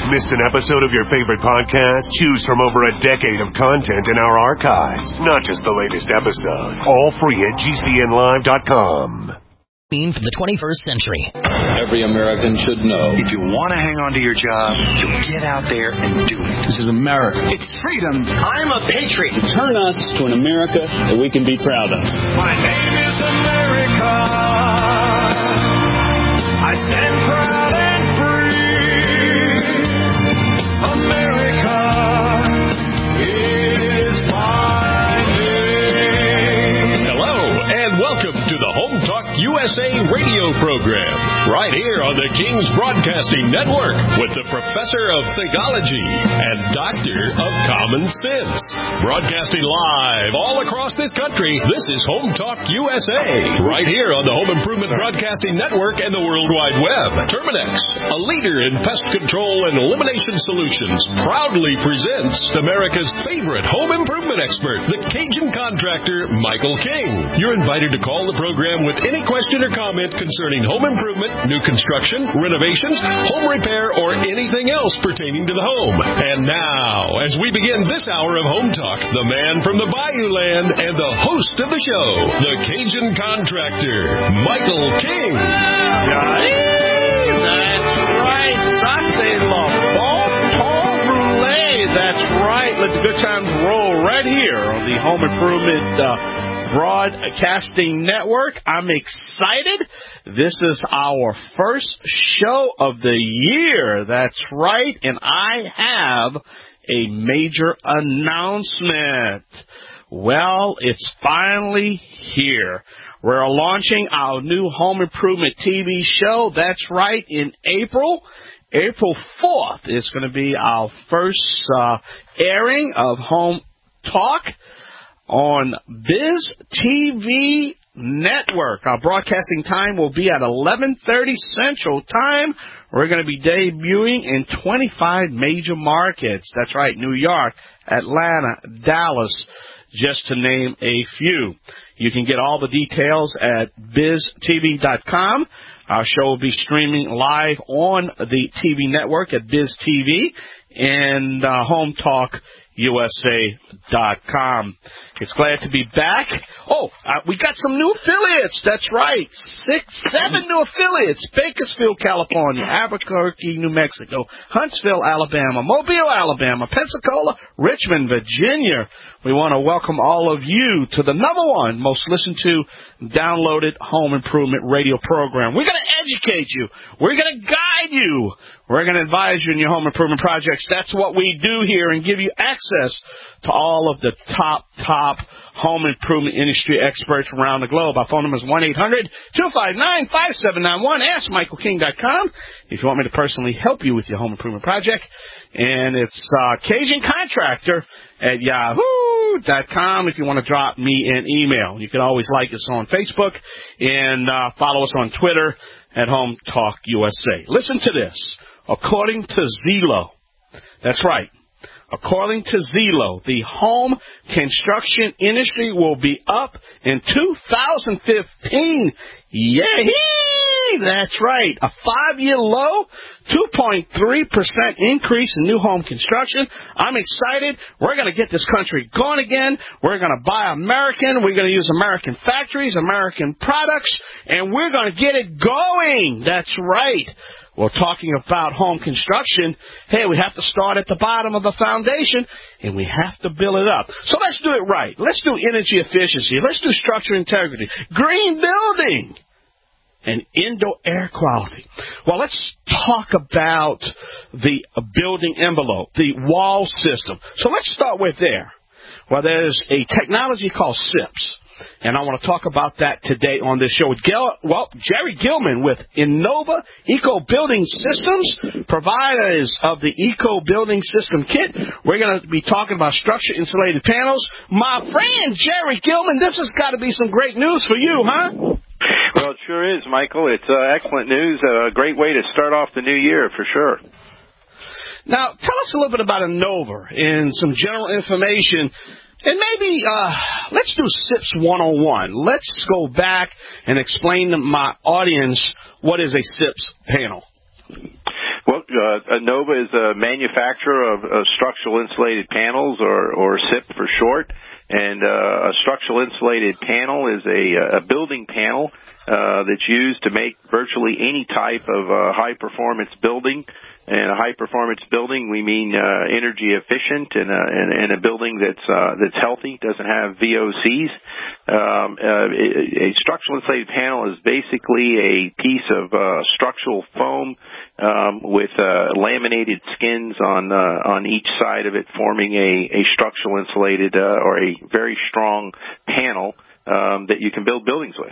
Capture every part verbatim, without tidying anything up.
Missed an episode of your favorite podcast? Choose from over a decade of content in our archives. Not just the latest episode. All free at G C N live dot com. For the twenty-first century. Every American should know. If you want to hang on to your job, you get out there and do it. This is America. It's freedom. I'm a patriot. Turn us to an America that we can be proud of. My name is America. I stand proud and free. America is my name. Hello, and welcome to the Home Talk U S A radio program, right here on the King's Broadcasting Network with the Professor of Theology and Doctor of Common Sense. Broadcasting live all across this country, this is Home Talk U S A, right here on the Home Improvement Broadcasting Network and the World Wide Web. Terminex, a leader in pest control and elimination solutions, proudly presents America's favorite home improvement expert, the Cajun contractor, Michael King. You're invited to call the program with any question or comment concerning home improvement, new construction, renovations, home repair, or anything else pertaining to the home. And now, as we begin this hour of Home Talk, the man from the Bayou Land and the host of the show, the Cajun contractor, Michael King. That's right. Saturday, La Bon Ton Brûlée. That's right. Let the good times roll right here on the Home Improvement uh, Broadcasting Network. I'm excited. This is our first show of the year. That's right. And I have a major announcement. Well, it's finally here. We're launching our new home improvement T V show. That's right. In April. April fourth is going to be our first uh, airing of Home Talk on Biz T V Network. Our broadcasting time will be at eleven thirty Central Time. We're going to be debuting in twenty-five major markets. That's right, New York, Atlanta, Dallas, just to name a few. You can get all the details at biz t v dot com. Our show will be streaming live on the T V network at Biz T V and uh, Home Talk U S A dot com. It's glad to be back. Oh, uh, we got some new affiliates. That's right. Six, seven new affiliates. Bakersfield, California. Albuquerque, New Mexico. Huntsville, Alabama. Mobile, Alabama. Pensacola, Richmond, Virginia. We want to welcome all of you to the number one most listened to, downloaded home improvement radio program. We're going to educate you. We're going to guide you. We're going to advise you in your home improvement projects. That's what we do here, and give you access to all of the top, top home improvement industry experts around the globe. Our phone number is one eight hundred two five nine five seven nine one. Ask Michael King dot com if you want me to personally help you with your home improvement project. And it's uh, Cajun Contractor at yahoo dot com if you want to drop me an email. You can always like us on Facebook and uh, follow us on Twitter at Home Talk U S A. Listen to this. According to Zillow, that's right, according to Zillow, the home construction industry will be up in two thousand fifteen. Yay! That's right. A five-year low, two point three percent increase in new home construction. I'm excited. We're going to get this country going again. We're going to buy American. We're going to use American factories, American products, and we're going to get it going. That's right. Well, talking about home construction, hey, we have to start at the bottom of the foundation, and we have to build it up. So let's do it right. Let's do energy efficiency. Let's do structural integrity, green building, and indoor air quality. Well, let's talk about the building envelope, the wall system. So let's start with there. Well, there's a technology called S I P S. And I want to talk about that today on this show with Gil, well, Jerry Gilman with Innova Eco Building Systems, providers of the Eco Building System Kit. We're going to be talking about structure insulated panels. My friend Jerry Gilman, this has got to be some great news for you, huh? Well, it sure is, Michael. It's uh, excellent news. A great way to start off the new year, for sure. Now, tell us a little bit about Innova and some general information. And maybe uh, let's do S I P S one oh one. Let's go back and explain to my audience what is a S I P S panel. Well, uh, Nova is a manufacturer of, of structural insulated panels, or, or S I P for short. And uh, a structural insulated panel is a, a building panel uh, that's used to make virtually any type of uh, high-performance building. And a high-performance building, we mean uh, energy efficient, and a, and, and a building that's uh, that's healthy, doesn't have V O Cs. Um, uh, a, a structural insulated panel is basically a piece of uh, structural foam um, with uh, laminated skins on uh, on each side of it, forming a, a structural insulated uh, or a very strong panel um, that you can build buildings with.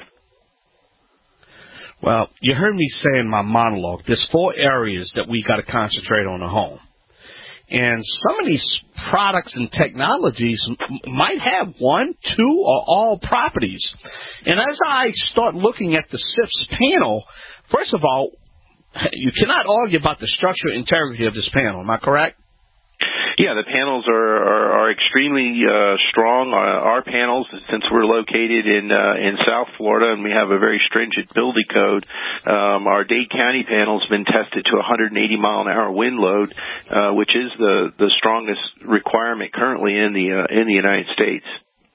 Well, you heard me say in my monologue, there's four areas that we got to concentrate on the home. And some of these products and technologies m- might have one, two, or all properties. And as I start looking at the S I P's panel, first of all, you cannot argue about the structural integrity of this panel. Am I correct? Yeah, the panels are are, are extremely uh, strong. Uh, our panels, since we're located in uh, in South Florida and we have a very stringent building code, um, our Dade County panels have been tested to one hundred eighty mile an hour wind load, uh, which is the the strongest requirement currently in the uh, in the United States.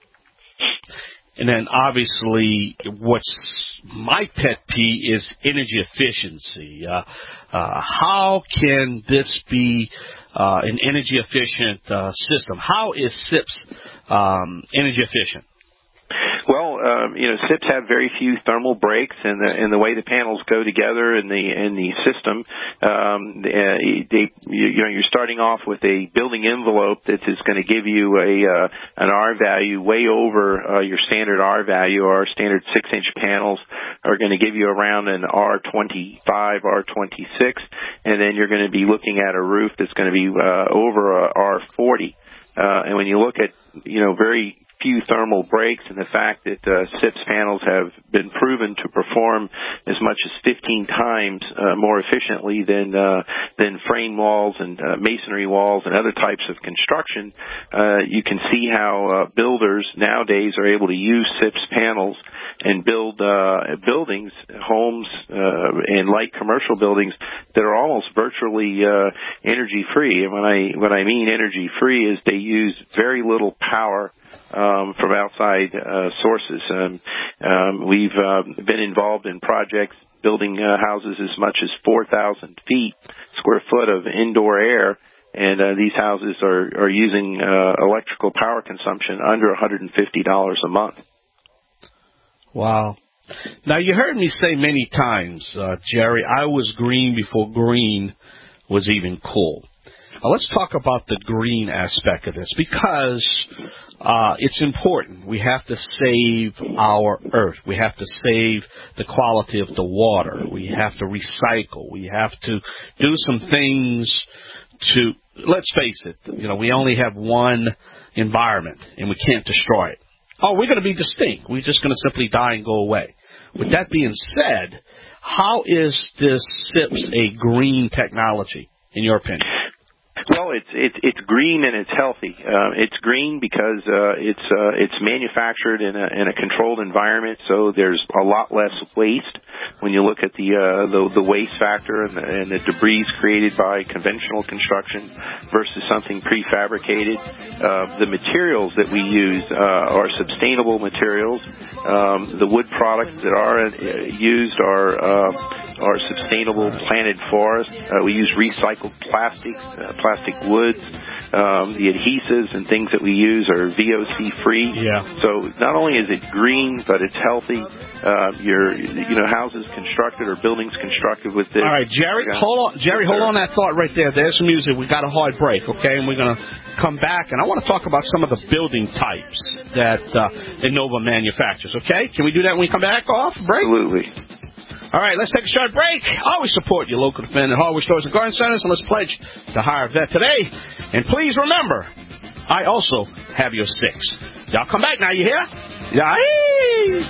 And then obviously what's my pet peeve is energy efficiency. Uh, uh, how can this be uh, an energy efficient uh, system? How is S I P's um, energy efficient? Well, um, you know, S I Ps have very few thermal breaks, and the and the way the panels go together in the in the system, um, they, you, you know, you're starting off with a building envelope that is going to give you a uh, an R value way over uh, your standard R value. Our standard six inch panels are going to give you around an R twenty-five, R twenty-six, and then you're going to be looking at a roof that's going to be uh, over a R forty. Uh, and when you look at, you know, very few thermal breaks, and the fact that uh, S I P's panels have been proven to perform as much as fifteen times uh, more efficiently than uh, than frame walls and uh, masonry walls and other types of construction, uh, you can see how uh, builders nowadays are able to use S I P's panels and build uh, buildings, homes, uh, and light commercial buildings that are almost virtually uh, energy free. And when I when I mean energy free, is they use very little power Um, from outside uh, sources. Um, um, we've uh, been involved in projects building uh, houses as much as four thousand feet, square foot of indoor air, and uh, these houses are, are using uh, electrical power consumption under one hundred fifty dollars a month. Wow. Now, you heard me say many times, uh, Jerry, I was green before green was even cool. Now, let's talk about the green aspect of this, because uh, it's important. We have to save our earth. We have to save the quality of the water. We have to recycle. We have to do some things to, let's face it, you know, we only have one environment, and we can't destroy it. Oh, we're going to be distinct. We're just going to simply die and go away. With that being said, how is this S I P's a green technology, in your opinion? Well, it's it's it's green and it's healthy. Uh, it's green because uh, it's uh, it's manufactured in a in a controlled environment, so there's a lot less waste. When you look at the uh, the, the waste factor and the, and the debris created by conventional construction versus something prefabricated, uh, the materials that we use uh, are sustainable materials. Um, the wood products that are uh, used are uh, are sustainable planted forests. Uh, we use recycled plastics. Uh, plastic woods, um, the adhesives and things that we use are V O C free. Yeah. So not only is it green, but it's healthy. Uh, your, you know, houses constructed or buildings constructed with this. All right, Jerry, hold on, Jerry, hold on that thought right there. There's some music. We got a hard break, okay, and we're gonna come back, and I want to talk about some of the building types that uh, Innova manufactures. Okay, can we do that when we come back off break? Absolutely. All right, let's take a short break. Always support your local defendant hardware stores and garden centers, and let's pledge to hire a vet today. And please remember, I also have your six. Y'all come back now, you hear? Yeah.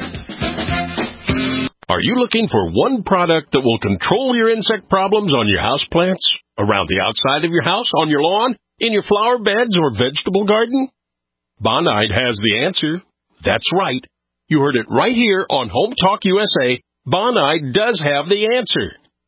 Are you looking for one product that will control your insect problems on your house plants, around the outside of your house, on your lawn, in your flower beds or vegetable garden? Bonide has the answer. That's right. You heard it right here on Home Talk U S A. Bonide does have the answer.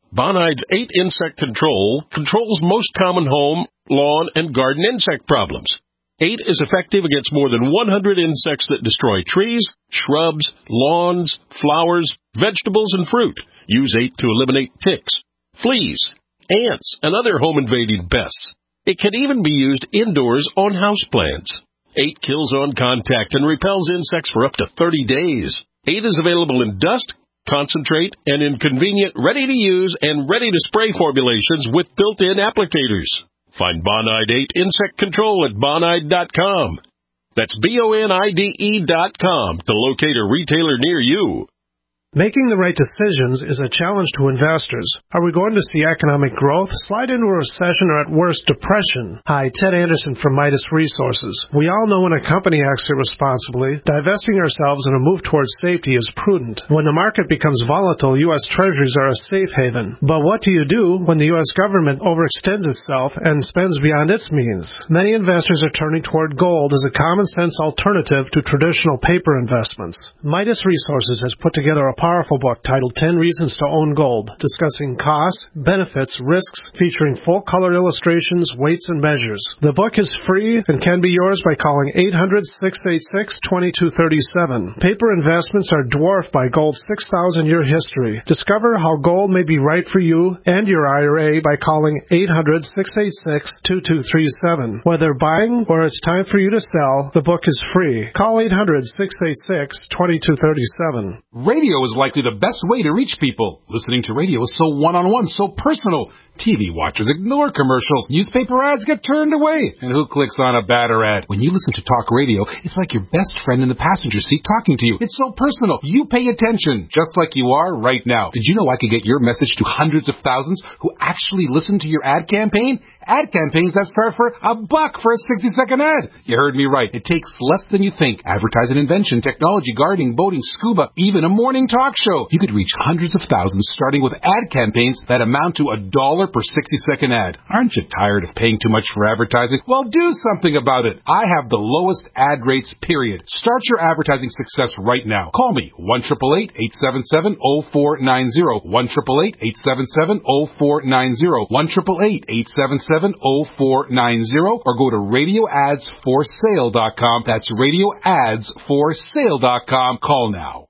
Bonide's eight Insect Control controls most common home, lawn, and garden insect problems. eight is effective against more than one hundred insects that destroy trees, shrubs, lawns, flowers, vegetables, and fruit. Use eight to eliminate ticks, fleas, ants, and other home-invading pests. It can even be used indoors on houseplants. eight kills on contact and repels insects for up to thirty days. eight is available in dust, concentrate, and in convenient, ready-to-use and ready-to-spray formulations with built-in applicators. Find Bonide eight Insect Control at bonide dot com. That's B O N I D E dot com to locate a retailer near you. Making the right decisions is a challenge to investors. Are we going to see economic growth, slide into a recession, or at worst, depression? Hi, Ted Anderson from Midas Resources. We all know when a company acts irresponsibly, divesting ourselves in a move towards safety is prudent. When the market becomes volatile, U S Treasuries are a safe haven. But what do you do when the U S government overextends itself and spends beyond its means? Many investors are turning toward gold as a common-sense alternative to traditional paper investments. Midas Resources has put together a powerful book titled ten Reasons to Own Gold, discussing costs, benefits, risks, featuring full-color illustrations, weights, and measures. The book is free and can be yours by calling eight hundred, six eight six, two two three seven. Paper investments are dwarfed by gold's six thousand year history. Discover how gold may be right for you and your I R A by calling eight hundred, six eight six, two two three seven. Whether buying or it's time for you to sell, the book is free. Call eight hundred, six eight six, two two three seven. Radio is likely the best way to reach people. Listening to radio is so one-on-one, so personal. T V watchers ignore commercials. Newspaper ads get turned away. And who clicks on a banner ad? When you listen to talk radio, it's like your best friend in the passenger seat talking to you. It's so personal. You pay attention, just like you are right now. Did you know I could get your message to hundreds of thousands who actually listen to your ad campaign? Ad campaigns that start for a buck for a sixty-second ad. You heard me right. It takes less than you think. Advertise an invention, technology, gardening, boating, scuba, even a morning talk show. You could reach hundreds of thousands starting with ad campaigns that amount to a dollar per sixty-second ad. Aren't you tired of paying too much for advertising? Well, do something about it. I have the lowest ad rates, period. Start your advertising success right now. Call me, one eight eight eight, eight seven seven, zero four nine zero, one eight eight eight, eight seven seven, zero four nine zero, one eight eight eight, eight seven seven, zero four nine zero, or go to radio ads for sale dot com. That's radio ads for sale dot com. Call now.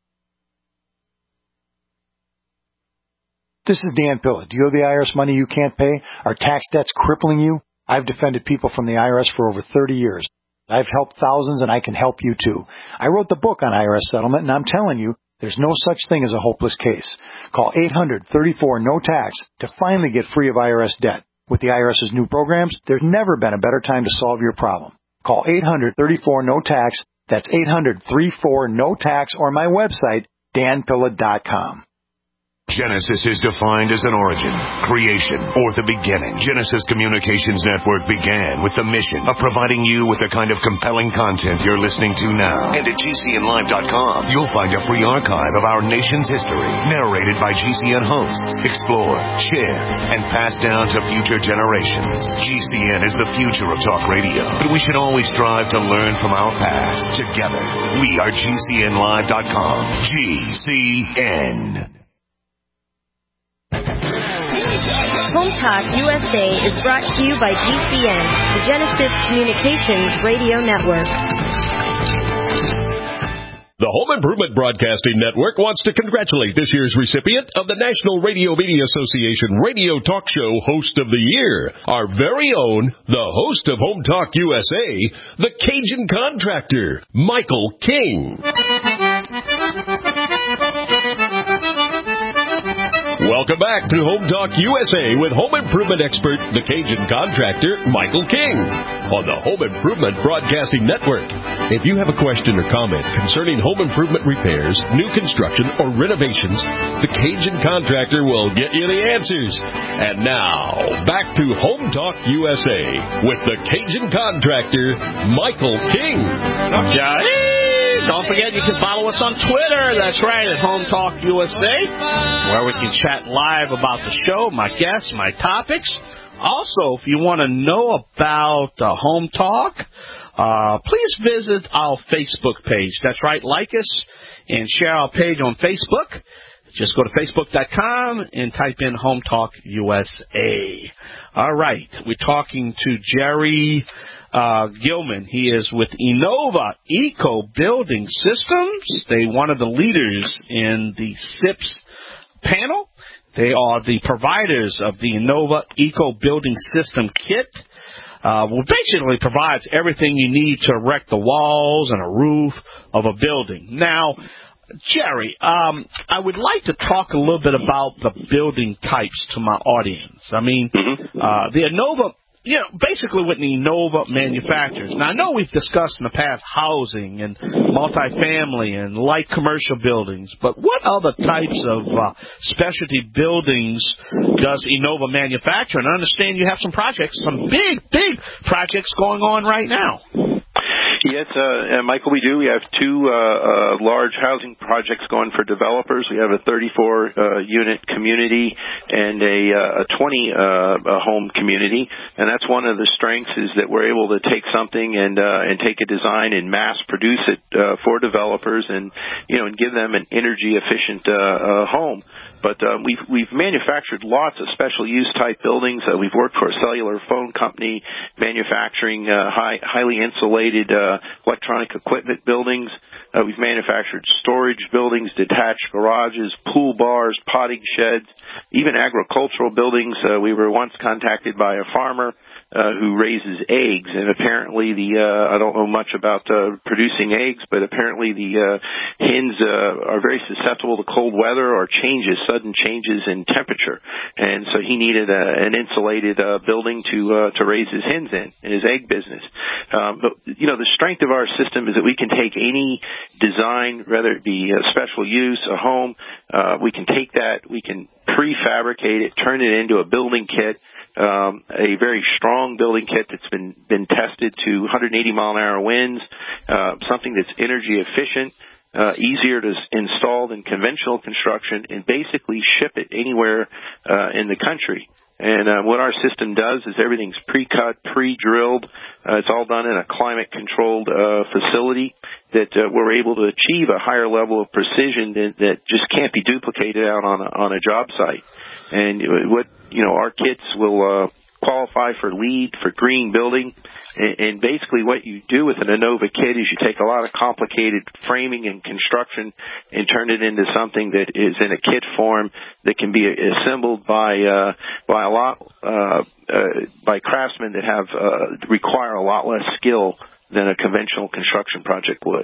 This is Dan Pilla. Do you owe the I R S money you can't pay? Are tax debts crippling you? I've defended people from the I R S for over thirty years. I've helped thousands, and I can help you too. I wrote the book on I R S settlement, and I'm telling you, there's no such thing as a hopeless case. Call eight hundred, thirty-four, no tax to finally get free of I R S debt. With the IRS's new programs, there's never been a better time to solve your problem. Call eight hundred, thirty-four, no tax. That's eight hundred, thirty-four, no tax, or my website, dan pilla dot com. Genesis is defined as an origin, creation, or the beginning. Genesis Communications Network began with the mission of providing you with the kind of compelling content you're listening to now. And at G C N live dot com, you'll find a free archive of our nation's history, narrated by G C N hosts, explored, shared, and passed down to future generations. G C N is the future of talk radio, but we should always strive to learn from our past. Together, we are G C N live dot com. G C N. Home Talk U S A is brought to you by G C N, the Genesis Communications Radio Network. The Home Improvement Broadcasting Network wants to congratulate this year's recipient of the National Radio Media Association Radio Talk Show Host of the Year, our very own, the host of Home Talk U S A, the Cajun Contractor, Michael King. Welcome back to Home Talk U S A with home improvement expert, the Cajun Contractor, Michael King, on the Home Improvement Broadcasting Network. If you have a question or comment concerning home improvement repairs, new construction, or renovations, the Cajun Contractor will get you the answers. And now, back to Home Talk U S A with the Cajun Contractor, Michael King. Okay. Don't forget you can follow us on Twitter. That's right, at Home Talk U S A, where we can chat live about the show, my guests, my topics. Also, if you want to know about uh, Home Talk, uh, please visit our Facebook page. That's right, like us and share our page on Facebook. Just go to Facebook dot com and type in Home Talk U S A. All right. We're talking to Jerry uh, Gilman. He is with Innova Eco Building Systems. They're one of the leaders in the S I P S panel. They are the providers of the Innova Eco Building System Kit. Uh, well, basically provides everything you need to erect the walls and a roof of a building. Now, Jerry, um, I would like to talk a little bit about the building types to my audience. I mean, uh, the Innova, you know, basically what the Innova manufactures. Now, I know we've discussed in the past housing and multifamily and light commercial buildings, but what other types of uh, specialty buildings does Innova manufacture? And I understand you have some projects, some big, big projects going on right now. Yes, uh, Michael, we do. We have two uh, uh, large housing projects going for developers. We have a thirty-four uh, unit community and a, uh, a twenty uh, home community, and that's one of the strengths is that we're able to take something and uh, and take a design and mass produce it uh, for developers, and you know, and give them an energy efficient uh, uh, home. But uh, we've we've manufactured lots of special use type buildings. Uh, we've worked for a cellular phone company manufacturing uh, high, highly insulated uh, electronic equipment buildings. Uh, we've manufactured storage buildings, detached garages, pool bars, potting sheds, even agricultural buildings. Uh, we were once contacted by a farmer Uh, who raises eggs, and apparently the uh, I don't know much about uh, producing eggs, but apparently the uh, hens uh, are very susceptible to cold weather or changes, sudden changes in temperature, and so he needed a, an insulated uh, building to uh, to raise his hens in in his egg business. Um, but you know, the strength of our system is that we can take any design, whether it be a special use, a home, uh, we can take that, we can prefabricate it, turn it into a building kit. Um, a very strong building kit that's been been tested to one hundred eighty mile an hour winds, uh, something that's energy efficient, uh, easier to install than conventional construction, and basically ship it anywhere uh, in the country. And uh, what our system does is everything's pre-cut, pre-drilled. Uh, it's all done in a climate-controlled uh, facility that uh, we're able to achieve a higher level of precision that, that just can't be duplicated out on a, on a job site. And what you know, our kits will uh, qualify for LEED, for green building, and, and basically what you do with an Innova kit is you take a lot of complicated framing and construction and turn it into something that is in a kit form that can be assembled by uh, by a lot uh, uh, by craftsmen that have uh, require a lot less skill than a conventional construction project would.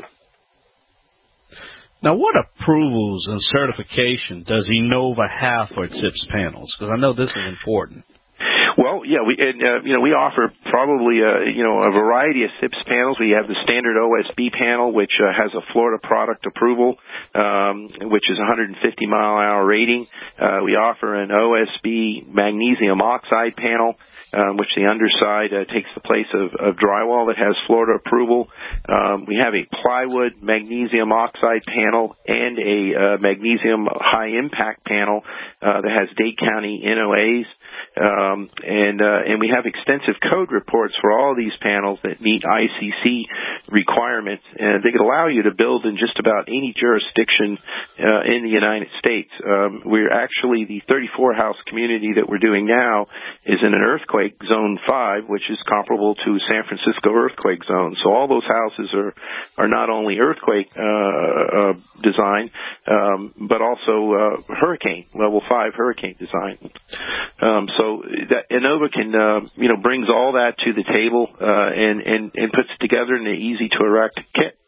Now, what approvals and certification does Innova have for its S I P S panels? Because I know this is important. Well, yeah, we and, uh, you know we offer probably uh, you know a variety of S I P S panels. We have the standard O S B panel, which uh, has a Florida product approval, um, which is one hundred fifty mile an hour rating. Uh, we offer an O S B magnesium oxide panel, um, which the underside uh, takes the place of, of drywall that has Florida approval. Um, we have a plywood magnesium oxide panel and a uh, magnesium high impact panel uh, that has Dade County N O As. Um, and uh, and we have extensive code reports for all of these panels that meet I C C requirements, and they could allow you to build in just about any jurisdiction uh, in the United States. Um, we're actually the thirty-four house community that we're doing now is in an earthquake zone five, which is comparable to San Francisco earthquake zone. So all those houses are are not only earthquake uh, uh, design, um, but also uh, hurricane level five hurricane design. Um, so that Innova can, uh, you know, brings all that to the table uh, and, and, and puts it together in an easy-to-erect kit.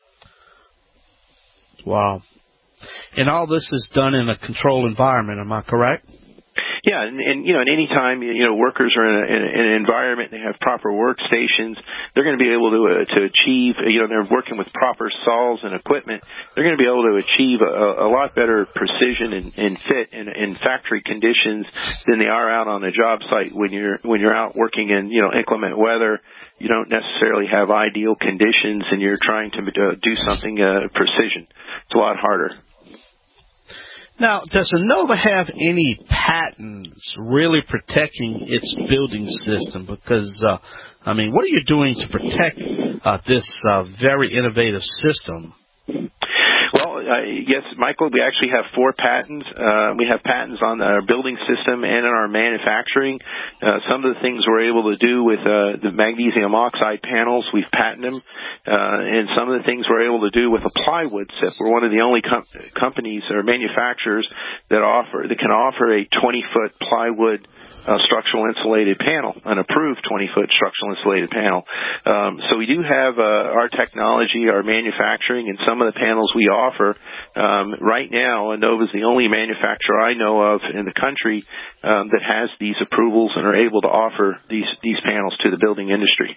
Wow. And all this is done in a controlled environment, am I correct? Yeah, and, and you know, at any time, you know, workers are in, a, in, a, in an environment, they have proper workstations, they're going to be able to uh, to achieve, you know, they're working with proper saws and equipment, they're going to be able to achieve a, a lot better precision and, and fit in, in factory conditions than they are out on a job site when you're when you're out working in, you know, inclement weather. You don't necessarily have ideal conditions, and you're trying to uh, do something uh, precision. It's a lot harder. Now, does Innova have any patents really protecting its building system? Because, uh, I mean, what are you doing to protect uh, this uh, very innovative system? Well, uh, yes, Michael, we actually have four patents. Uh, we have patents on our building system and in our manufacturing. Uh, some of the things we're able to do with uh, the magnesium oxide panels, we've patented them. Uh, and some of the things we're able to do with a plywood S I P. We're one of the only com- companies or manufacturers that offer that can offer a twenty-foot plywood Uh, structural insulated panel, an approved twenty-foot structural insulated panel. Um, so we do have uh, our technology, our manufacturing, and some of the panels we offer. Um, right now, Innova is the only manufacturer I know of in the country um, that has these approvals and are able to offer these, these panels to the building industry.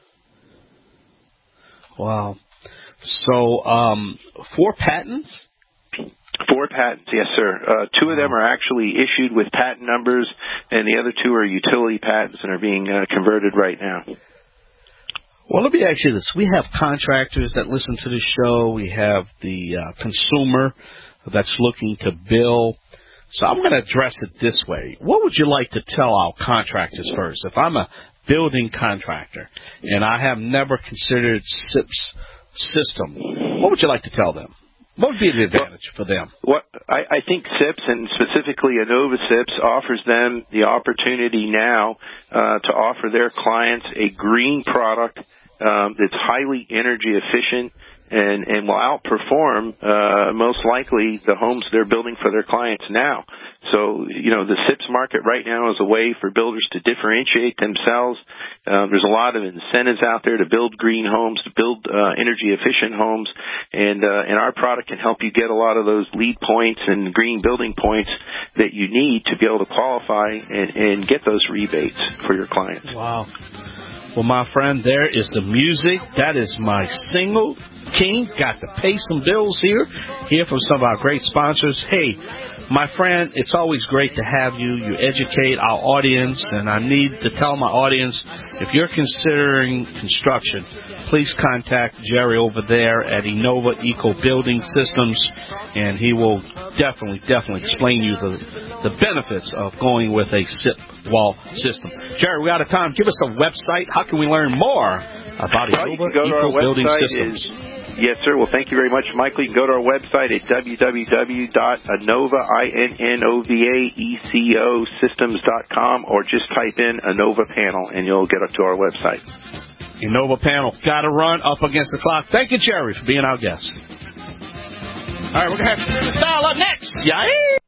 Wow. So um, four patents? Four patents, yes, sir. Uh, two of them are actually issued with patent numbers, and the other two are utility patents and are being uh, converted right now. Well, let me ask you this. We have contractors that listen to the show. We have the uh, consumer that's looking to bill. So I'm going to address it this way. What would you like to tell our contractors first? If I'm a building contractor and I have never considered S I P's system, what would you like to tell them? What would be the advantage for them? What I, I think S I P S, and specifically Innova S I P S, offers them the opportunity now uh, to offer their clients a green product um, that's highly energy efficient and, and will outperform uh, most likely the homes they're building for their clients now. So, you know, the S I P S market right now is a way for builders to differentiate themselves. Um, there's a lot of incentives out there to build green homes, to build uh, energy-efficient homes, and uh, and our product can help you get a lot of those LEED points and green building points that you need to be able to qualify and, and get those rebates for your clients. Wow. Well, my friend, there is the music. That is my single. King, got to pay some bills here. Hear from some of our great sponsors. Hey, my friend, it's always great to have you. You educate our audience, and I need to tell my audience, if you're considering construction, please contact Jerry over there at Innova Eco Building Systems, and he will definitely, definitely explain you the, the benefits of going with a S I P wall system. Jerry, we're out of time. Give us a website. How can we learn more about well, Innova Eco Building Systems? Is- Yes, sir. Well, thank you very much, Michael. You can go to our website at w w w dot innova, I N N O V A E C O, systems dot com, or just type in Innova Panel, and you'll get up to our website. Innova Panel. Got to run up against the clock. Thank you, Jerry, for being our guest. All right, we're going to have to style up next. Yeah.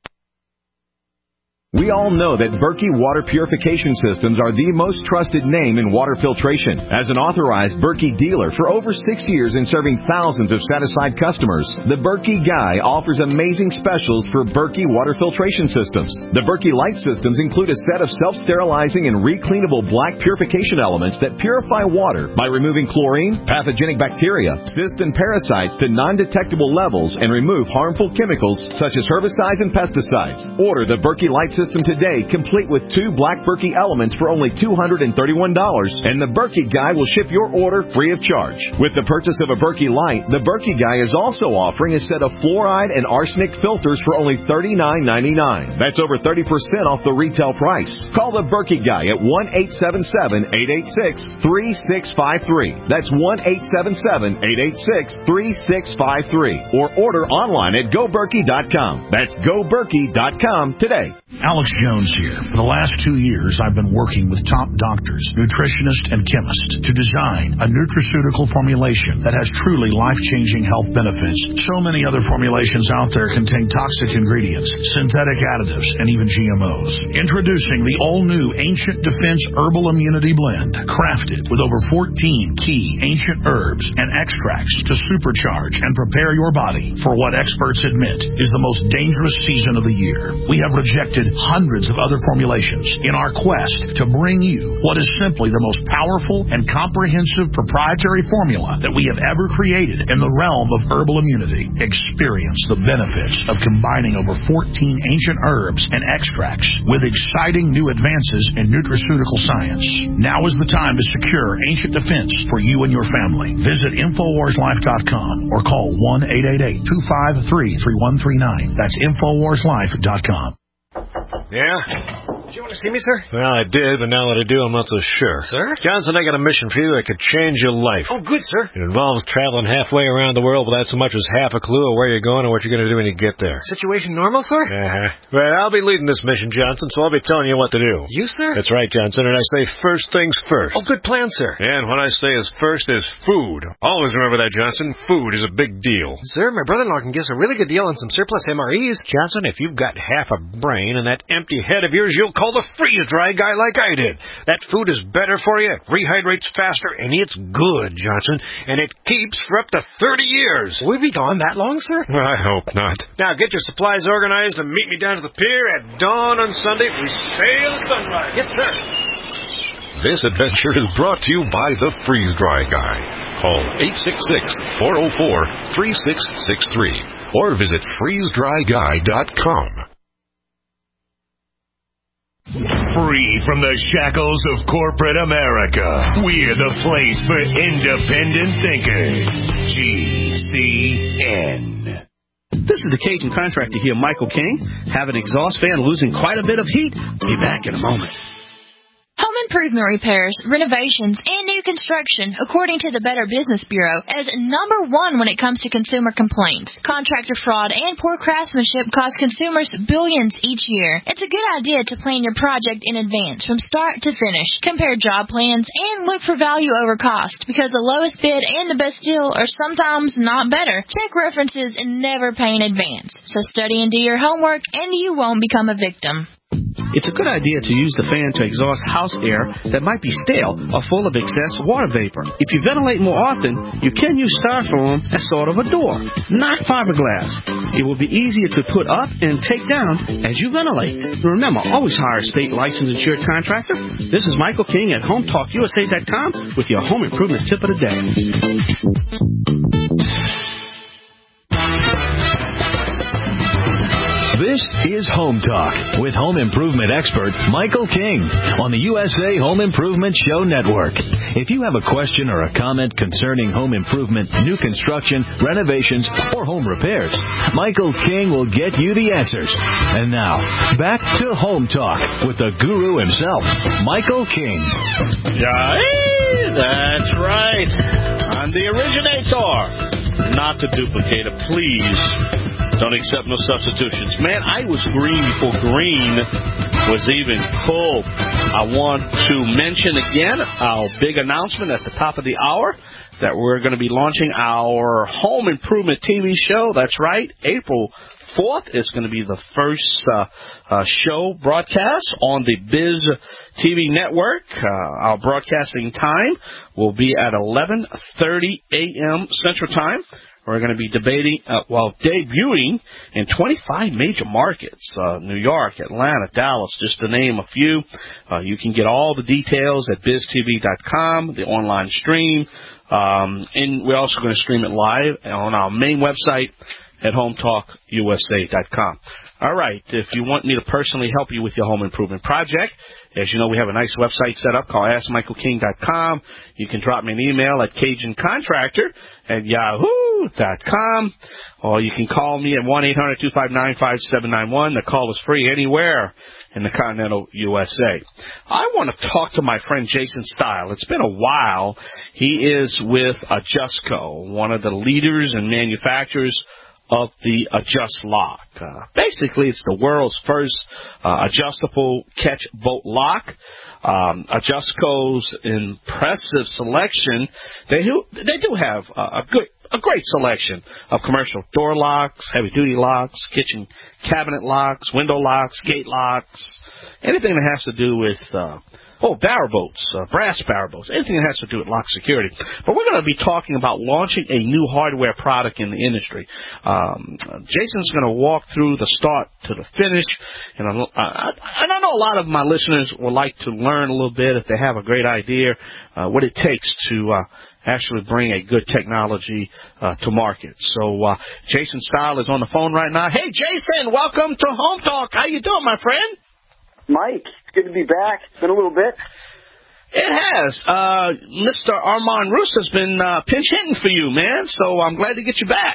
We all know that Berkey Water Purification Systems are the most trusted name in water filtration. As an authorized Berkey dealer for over six years and serving thousands of satisfied customers, the Berkey Guy offers amazing specials for Berkey Water Filtration Systems. The Berkey Light Systems include a set of self-sterilizing and recleanable black purification elements that purify water by removing chlorine, pathogenic bacteria, cysts, and parasites to non-detectable levels and remove harmful chemicals such as herbicides and pesticides. Order the Berkey Light System today, complete with two black Berkey elements for only two hundred thirty-one dollars, and the Berkey Guy will ship your order free of charge. With the purchase of a Berkey Light, the Berkey Guy is also offering a set of fluoride and arsenic filters for only thirty-nine ninety-nine. That's over thirty percent off the retail price. Call the Berkey Guy at one eight seven seven, eight eight six, three six five three. That's one eight seven seven, eight eight six, three six five three. Or order online at go berkey dot com. That's go berkey dot com today. Alex Jones here. For the last two years, I've been working with top doctors, nutritionists, and chemists to design a nutraceutical formulation that has truly life-changing health benefits. So many other formulations out there contain toxic ingredients, synthetic additives, and even G M Os. Introducing the all-new Ancient Defense Herbal Immunity Blend, crafted with over fourteen key ancient herbs and extracts to supercharge and prepare your body for what experts admit is the most dangerous season of the year. We have rejected hundreds of other formulations in our quest to bring you what is simply the most powerful and comprehensive proprietary formula that we have ever created in the realm of herbal immunity. Experience the benefits of combining over fourteen ancient herbs and extracts with exciting new advances in nutraceutical science. Now is the time to secure Ancient Defense for you and your family. Visit infowars life dot com or call one eight eight eight, two five three, three one three nine. That's infowars life dot com. Yeah? want to see me, sir? Well, I did, but now that I do, I'm not so sure. Sir? Johnson, I got a mission for you that could change your life. Oh, good, sir. It involves traveling halfway around the world without so much as half a clue of where you're going or what you're going to do when you get there. Situation normal, sir? Uh-huh. Well, I'll be leading this mission, Johnson, so I'll be telling you what to do. You, sir? That's right, Johnson, and I say first things first. Oh, good plan, sir. And what I say is first is food. Always remember that, Johnson. Food is a big deal. Sir, my brother-in-law can give us a really good deal on some surplus M R Es. Johnson, if you've got half a brain and that empty head of yours, you'll call the freeze-dry guy like I did. That food is better for you, rehydrates faster, and it's good, Johnson, and it keeps for up to thirty years. Will we be gone that long, sir? Well, I hope not. Now, get your supplies organized and meet me down to the pier at dawn on Sunday. We sail at sunrise. Yes, sir. This adventure is brought to you by the Freeze-Dry Guy. Call eight six six, four oh four, three six six three or visit freeze dry guy dot com. Free from the shackles of corporate America, we're the place for independent thinkers. G C N. This is the Cajun Contractor here, Michael King. Have an exhaust fan losing quite a bit of heat? Be back in a moment. Home improvement repairs, renovations, and new construction, according to the Better Business Bureau, is number one when it comes to consumer complaints. Contractor fraud and poor craftsmanship cost consumers billions each year. It's a good idea to plan your project in advance from start to finish. Compare job plans and look for value over cost, because the lowest bid and the best deal are sometimes not better. Check references and never pay in advance. So study and do your homework, and you won't become a victim. It's a good idea to use the fan to exhaust house air that might be stale or full of excess water vapor. If you ventilate more often, you can use styrofoam as sort of a door, not fiberglass. It will be easier to put up and take down as you ventilate. Remember, always hire a state licensed insured contractor. This is Michael King at home talk U S A dot com with your home improvement tip of the day. This is Home Talk with home improvement expert Michael King on the U S A Home Improvement Show Network. If you have a question or a comment concerning home improvement, new construction, renovations, or home repairs, Michael King will get you the answers. And now, back to Home Talk with the guru himself, Michael King. Yeah, that's right. I'm the originator. Not to duplicate it, please. Don't accept no substitutions. Man, I was green before green was even cool. I want to mention again our big announcement at the top of the hour that we're going to be launching our home improvement T V show. That's right, April fourth is going to be the first uh, uh, show broadcast on the Biz T V network. Uh, our broadcasting time will be at eleven thirty a.m. Central Time. We're going to be debating, uh, well, debuting in twenty-five major markets, uh, New York, Atlanta, Dallas, just to name a few. Uh, you can get all the details at biz t v dot com, the online stream. Um, and we're also going to stream it live on our main website at home talk U S A dot com. All right, if you want me to personally help you with your home improvement project, as you know, we have a nice website set up called ask michael king dot com. You can drop me an email at cajun contractor at yahoo dot com, or you can call me at one eight hundred two five nine five seven nine one. The call is free anywhere in the continental U S A. I want to talk to my friend Jason Stile. It's been a while. He is with Adjustco, one of the leaders and manufacturers of the Adjust Lock. Uh, basically, it's the world's first uh, adjustable catch boat lock. Um, Adjustco's impressive selection. They do, they do have uh, a good, a great selection of commercial door locks, heavy-duty locks, kitchen cabinet locks, window locks, gate locks, anything that has to do with uh, Oh, barrel boats, uh, brass barrel boats, anything that has to do with lock security. But we're going to be talking about launching a new hardware product in the industry. Um, Jason's going to walk through the start to the finish. And, uh, and I know a lot of my listeners would like to learn a little bit, if they have a great idea, uh, what it takes to uh, actually bring a good technology uh, to market. So uh, Jason Stile is on the phone right now. Hey, Jason, welcome to Home Talk. How you doing, my friend? Mike, it's good to be back. It's been a little bit. It has. Uh, Mister Armand Roos has been uh, pinch hitting for you, man, so I'm glad to get you back.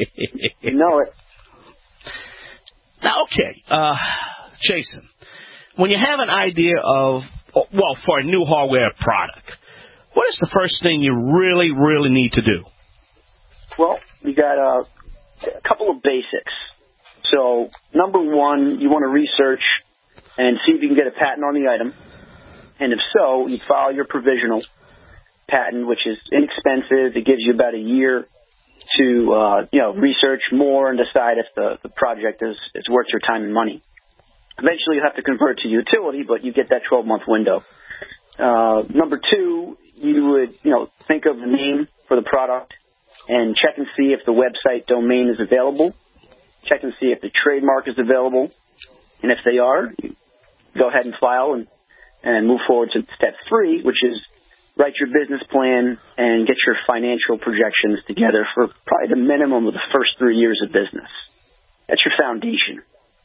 You know it. Now, okay, uh, Jason, when you have an idea of, well, for a new hardware product, what is the first thing you really, really need to do? Well, you got uh, a couple of basics. So, number one, you want to research and see if you can get a patent on the item. And if so, you file your provisional patent, which is inexpensive. It gives you about a year to, uh, you know, research more and decide if the, the project is, is worth your time and money. Eventually, you have to convert to utility, but you get that twelve-month window. Uh, number two, you would, you know, think of the name for the product and check and see if the website domain is available. Check and see if the trademark is available. And if they are, you go ahead and file and, and move forward to step three, which is write your business plan and get your financial projections together for probably the minimum of the first three years of business. That's your foundation.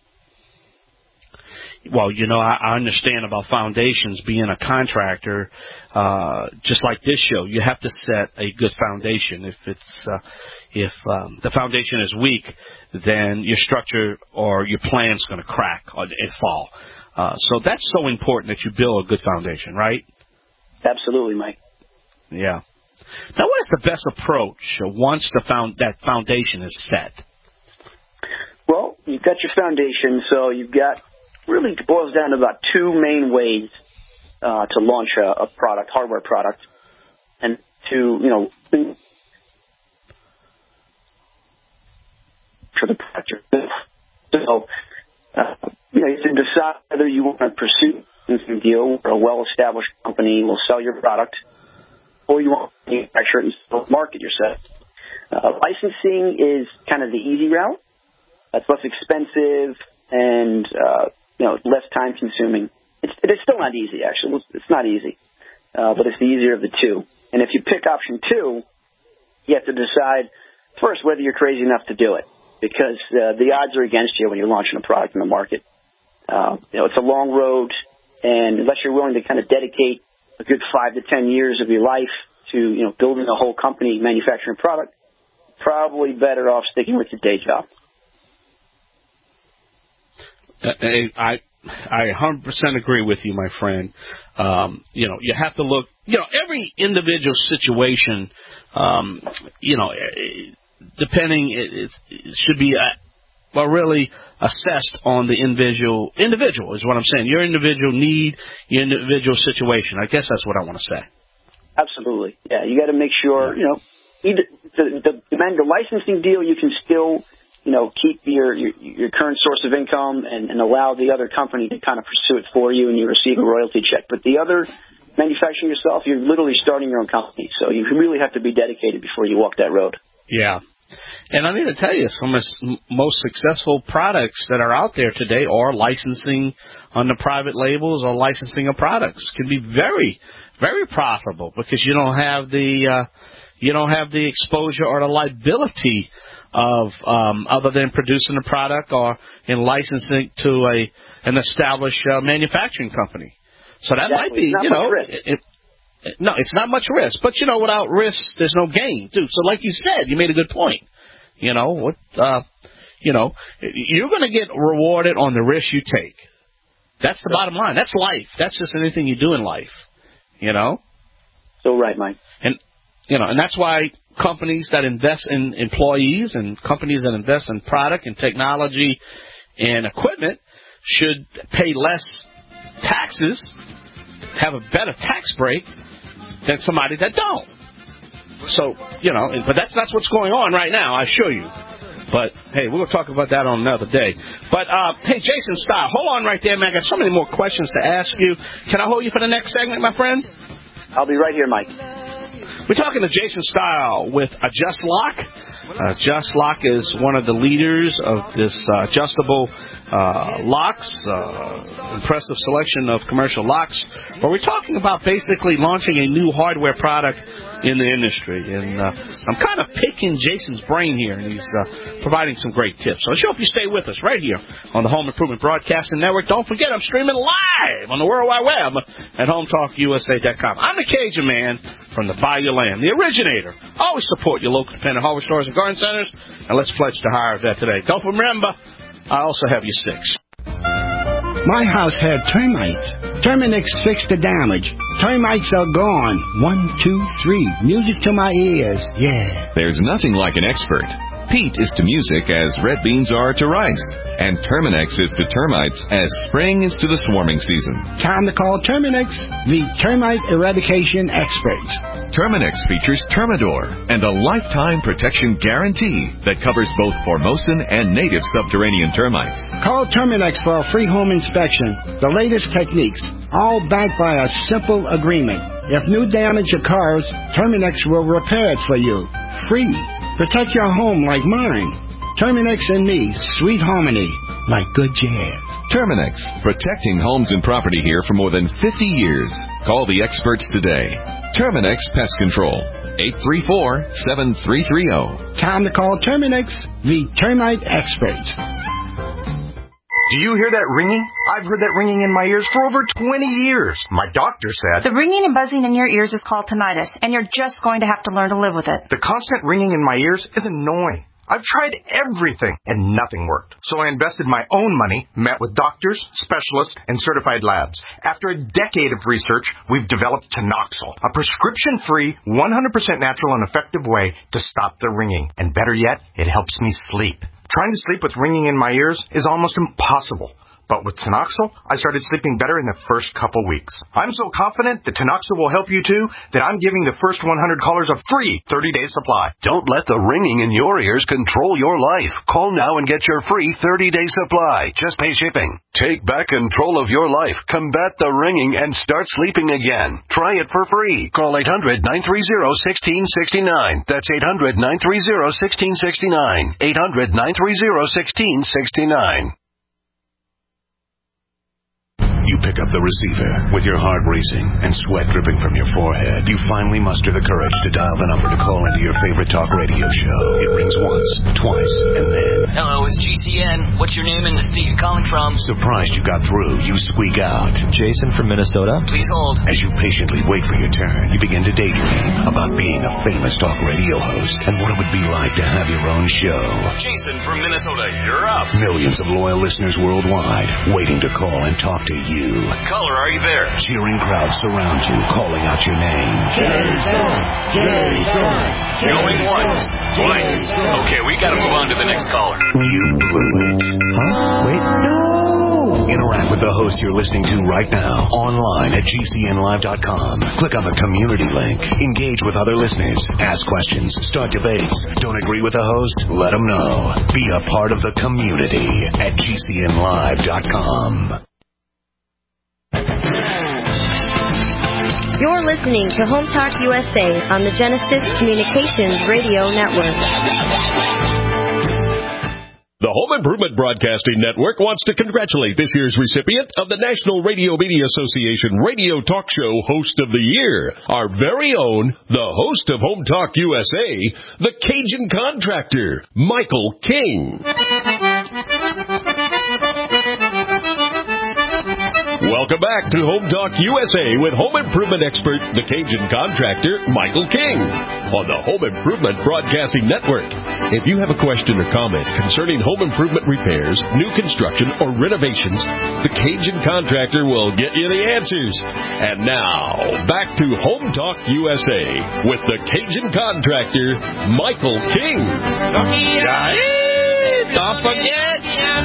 Well, you know, I, I understand about foundations. Being a contractor, uh, just like this show, you have to set a good foundation. If it's uh, if um, the foundation is weak, then your structure or your plan's going to crack or and fall. Uh, so that's so important that you build a good foundation, right? Absolutely, Mike. Yeah. Now, what is the best approach once the found that foundation is set? Well, you've got your foundation, so you've got. Really boils down to about two main ways uh, to launch a, a product, hardware product, and to, you know, for the product. So, uh, you know, you can decide whether you want to pursue a deal where a well-established company will sell your product, or you want to manufacture it and market yourself. Uh, licensing is kind of the easy route. That's less expensive and uh, you know, less time consuming. It's, it is still not easy, actually. It's not easy, uh, but it's the easier of the two. And if you pick option two, you have to decide first whether you're crazy enough to do it, because uh, the odds are against you when you're launching a product in the market. Uh, you know, it's a long road, and unless you're willing to kind of dedicate a good five to ten years of your life to, you know, building a whole company, manufacturing a product, probably better off sticking with your day job. I I one hundred percent agree with you, my friend. Um, you know, you have to look, you know, every individual situation, um, you know, depending, it, it should be, uh, well, really assessed on the individual, individual is what I'm saying. Your individual need, your individual situation. I guess that's what I want to say. Absolutely. Yeah, you got to make sure, you know, either the, the, the licensing deal, you can still, you know, keep your, your, your current source of income and, and allow the other company to kind of pursue it for you and you receive a royalty check. But the other, manufacturing yourself, you're literally starting your own company. So you really have to be dedicated before you walk that road. Yeah. And I need to tell you, some of the most successful products that are out there today are licensing under private labels or licensing of products. Can be very, very profitable because you don't have the, uh, you don't have the exposure or the liability of um, other than producing a product or in licensing to a an established uh, manufacturing company. So that exactly. might be, you know, it, it, it, no, it's not much risk. But, you know, without risk, there's no gain, too. So like you said, you made a good point. You know, what, uh, you know, you're going to get rewarded on the risk you take. That's the yeah. bottom line. That's life. That's just anything you do in life, you know. So right, Mike. And, you know, and that's why companies that invest in employees and companies that invest in product and technology and equipment should pay less taxes, have a better tax break than somebody that don't. So, you know, but that's that's what's going on right now, I assure you. But, hey, we'll talk about that on another day. But, uh, hey, Jason Stile, hold on right there, man. I got so many more questions to ask you. Can I hold you for the next segment, my friend? I'll be right here, Mike. We're talking to Jason Stile with Adjust Lock. Uh, Adjust Lock is one of the leaders of this uh, adjustable uh, locks, uh, impressive selection of commercial locks, where we're talking about basically launching a new hardware product in the industry. And uh, I'm kind of picking Jason's brain here, and he's uh, providing some great tips. So I hope you stay with us right here on the Home Improvement Broadcasting Network. Don't forget, I'm streaming live on the World Wide Web at home talk U S A dot com. I'm the Cajun Man from the Bayou Land, the originator. Always support your local independent hardware stores and garden centers, and let's pledge to hire a vet today. Don't remember, I also have your six. My house had termites. Terminix fixed the damage. Termites are gone. One, two, three. Music to my ears. Yeah. There's nothing like an expert. Peat is to music as red beans are to rice, and Terminix is to termites as spring is to the swarming season. Time to call Terminix, the termite eradication experts. Terminix features Termidor and a lifetime protection guarantee that covers both Formosan and native subterranean termites. Call Terminix for a free home inspection. The latest techniques, all backed by a simple agreement. If new damage occurs, Terminix will repair it for you. Free. Protect your home like mine. Terminix and me, sweet harmony, like good jazz. Terminix, protecting homes and property here for more than fifty years. Call the experts today. Terminix Pest Control, eight three four, seven three three zero. Time to call Terminix, the termite experts. Do you hear that ringing? I've heard that ringing in my ears for over twenty years. My doctor said... The ringing and buzzing in your ears is called tinnitus, and you're just going to have to learn to live with it. The constant ringing in my ears is annoying. I've tried everything, and nothing worked. So I invested my own money, met with doctors, specialists, and certified labs. After a decade of research, we've developed Tinoxil, a prescription-free, one hundred percent natural and effective way to stop the ringing. And better yet, it helps me sleep. Trying to sleep with ringing in my ears is almost impossible. But with Tinoxil, I started sleeping better in the first couple weeks. I'm so confident that Tinoxil will help you too that I'm giving the first one hundred callers a free thirty-day supply. Don't let the ringing in your ears control your life. Call now and get your free thirty-day supply. Just pay shipping. Take back control of your life. Combat the ringing and start sleeping again. Try it for free. Call eight hundred, nine three zero, one six six nine. That's eight hundred, nine three zero, one six six nine. eight hundred, nine three zero, one six six nine. You pick up the receiver with your heart racing and sweat dripping from your forehead. You finally muster the courage to dial the number to call into your favorite talk radio show. It rings once, twice, and then... Hello, it's G C N. What's your name and the state you're calling from? Surprised you got through, you squeak out. Jason from Minnesota. Please hold. As you patiently wait for your turn, you begin to daydream about being a famous talk radio host and what it would be like to have your own show. Jason from Minnesota, you're up. Millions of loyal listeners worldwide waiting to call and talk to you. Caller, are you there? Cheering crowds surround you, calling out your name. Jason! Jason! Going once, twice. Okay, we gotta move on to the next caller. You blew it. Huh? Wait, no! Interact with the host you're listening to right now, online at G C N live dot com. Click on the community link. Engage with other listeners. Ask questions. Start debates. Don't agree with the host? Let them know. Be a part of the community at G C N live dot com. You're listening to Home Talk U S A on the Genesis Communications Radio Network. The Home Improvement Broadcasting Network wants to congratulate this year's recipient of the National Radio Media Association Radio Talk Show Host of the Year, our very own, the host of Home Talk U S A, the Cajun Contractor, Michael King. Welcome back to Home Talk U S A with home improvement expert, the Cajun Contractor, Michael King, on the Home Improvement Broadcasting Network. If you have a question or comment concerning home improvement repairs, new construction, or renovations, the Cajun Contractor will get you the answers. And now, back to Home Talk U S A with the Cajun Contractor, Michael King. Don't forget,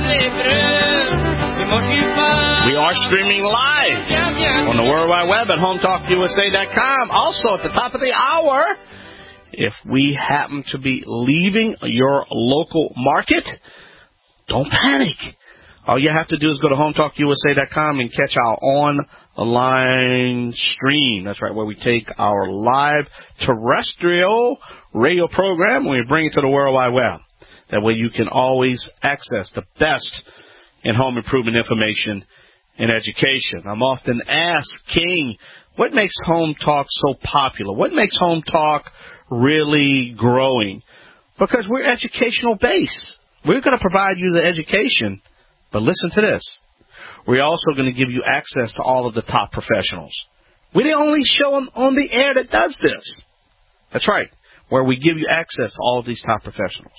we are streaming live on the World Wide Web at home talk U S A dot com. Also, at the top of the hour, if we happen to be leaving your local market, don't panic. All you have to do is go to home talk U S A dot com and catch our online stream. That's right, where we take our live terrestrial radio program and we bring it to the World Wide Web. That way you can always access the best in home improvement information and education. I'm often asked, King, what makes Home Talk so popular? What makes Home Talk really growing? Because we're educational based. We're going to provide you the education, but listen to this. We're also going to give you access to all of the top professionals. We're the only show on the air that does this. That's right, where we give you access to all of these top professionals.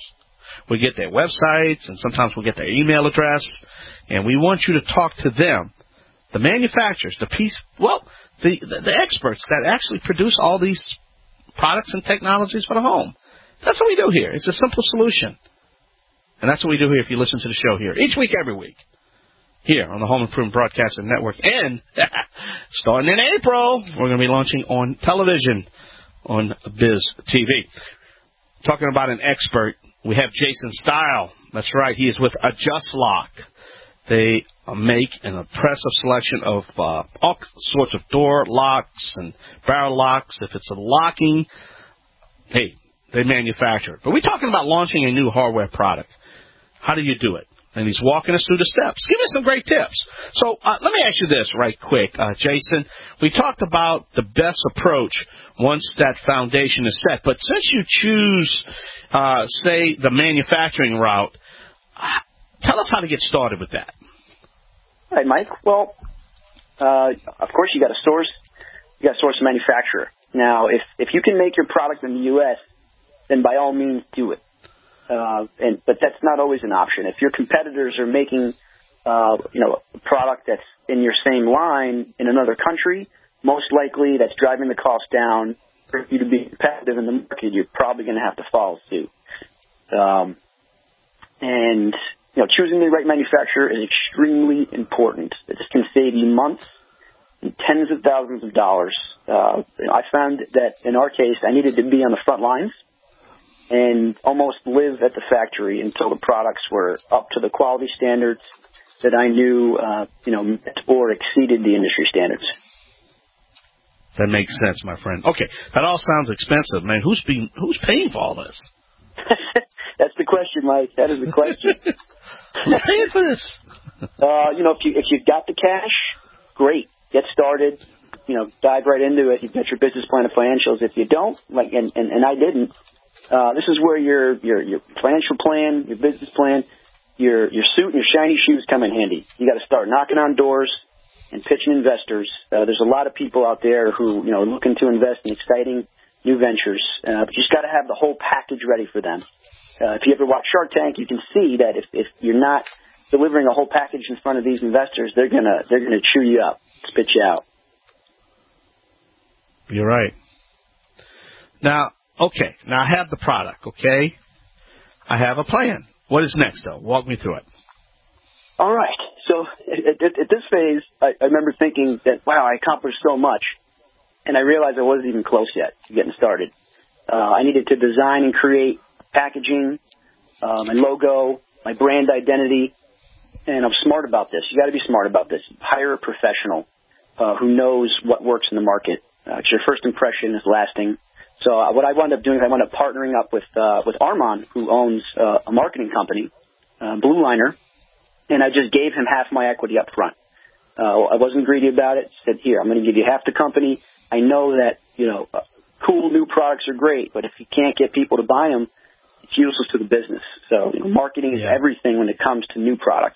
we get their websites, and sometimes we get their email address, and we want you to talk to them, the manufacturers, the piece, well, the, the, the experts that actually produce all these products and technologies for the home. That's what we do here. It's a simple solution. And that's what we do here if you listen to the show here, each week, every week, here on the Home Improvement Broadcasting Network. And starting in April, we're going to be launching on television on Biz T V. Talking about an expert, we have Jason Stile. That's right, he is with AdjustLock. They make an impressive selection of uh, all sorts of door locks and barrel locks. If it's a locking, hey, they manufacture it. But we're talking about launching a new hardware product. How do you do it? And he's walking us through the steps. Give us some great tips. So uh, let me ask you this right quick, uh, Jason. We talked about the best approach once that foundation is set. But since you choose, uh, say, the manufacturing route, tell us how to get started with that. All right, Mike. Well, uh, of course, you got to source. You got to source a manufacturer. Now, if if you can make your product in the U S, then by all means do it. Uh, and but that's not always an option. If your competitors are making, uh, you know, a product that's in your same line in another country, most likely that's driving the cost down. For you to be competitive in the market, you're probably going to have to follow suit. Um, and you know, choosing the right manufacturer is extremely important. This can save you months and tens of thousands of dollars. Uh, I found that in our case, I needed to be on the front lines and almost live at the factory until the products were up to the quality standards that I knew, uh, you know, met or exceeded the industry standards. That makes sense, my friend. Okay, that all sounds expensive, man. Who's being, who's paying for all this? That's the question, Mike. That is the question. Who's paying for this? Uh, you know, if you if you've got the cash, great. Get started. You know, dive right into it. You've got your business plan and financials. If you don't, like, and and, and I didn't. Uh, this is where your, your, your financial plan, your business plan, your, your suit and your shiny shoes come in handy. You got to start knocking on doors and pitching investors. Uh, there's a lot of people out there who, you know, are looking to invest in exciting new ventures. Uh, but you just got to have the whole package ready for them. Uh, if you ever watch Shark Tank, you can see that if, if you're not delivering a whole package in front of these investors, they're gonna, they're gonna chew you up, spit you out. You're right. Now, okay, now I have the product, okay? I have a plan. What is next, though? Walk me through it. All right. So at, at, at this phase, I, I remember thinking that, wow, I accomplished so much, and I realized I wasn't even close yet to getting started. Uh, I needed to design and create packaging, uh, my logo, my brand identity, and I'm smart about this. You got to be smart about this. Hire a professional uh, who knows what works in the market. Uh, 'cause your first impression is lasting. So uh, what I wound up doing is I wound up partnering up with uh, with Armand, who owns uh, a marketing company, uh, Blue Liner, and I just gave him half my equity up front. Uh, I wasn't greedy about it. Said, here, I'm going to give you half the company. I know that, you know, uh, cool new products are great, but if you can't get people to buy them, it's useless to the business. So you know, marketing is yeah. everything when it comes to new products.